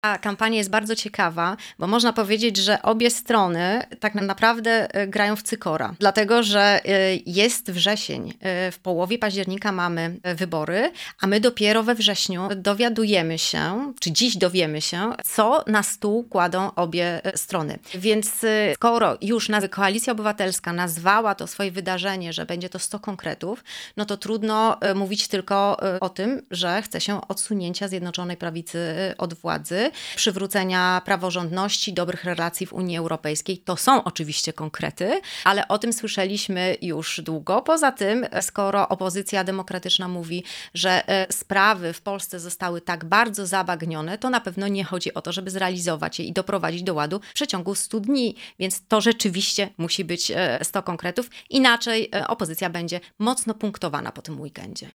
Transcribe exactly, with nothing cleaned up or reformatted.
Ta kampania jest bardzo ciekawa, bo można powiedzieć, że obie strony tak naprawdę grają w cykora. Dlatego, że jest wrzesień. W połowie października mamy wybory, a my dopiero we wrześniu dowiadujemy się, czy dziś dowiemy się, co na stół kładą obie strony. Więc skoro już Koalicja Obywatelska nazwała to swoje wydarzenie, że będzie to sto konkretów, no to trudno mówić tylko o tym, że chce się odsunięcia Zjednoczonej Prawicy od władzy, przywrócenia praworządności, dobrych relacji w Unii Europejskiej. To są oczywiście konkrety, ale o tym słyszeliśmy już długo. Poza tym, skoro opozycja demokratyczna mówi, że sprawy w Polsce zostały tak bardzo zabagnione, to na pewno nie chodzi o to, żeby zrealizować je i doprowadzić do ładu w przeciągu stu dni. Więc to rzeczywiście musi być sto konkretów. Inaczej opozycja będzie mocno punktowana po tym weekendzie.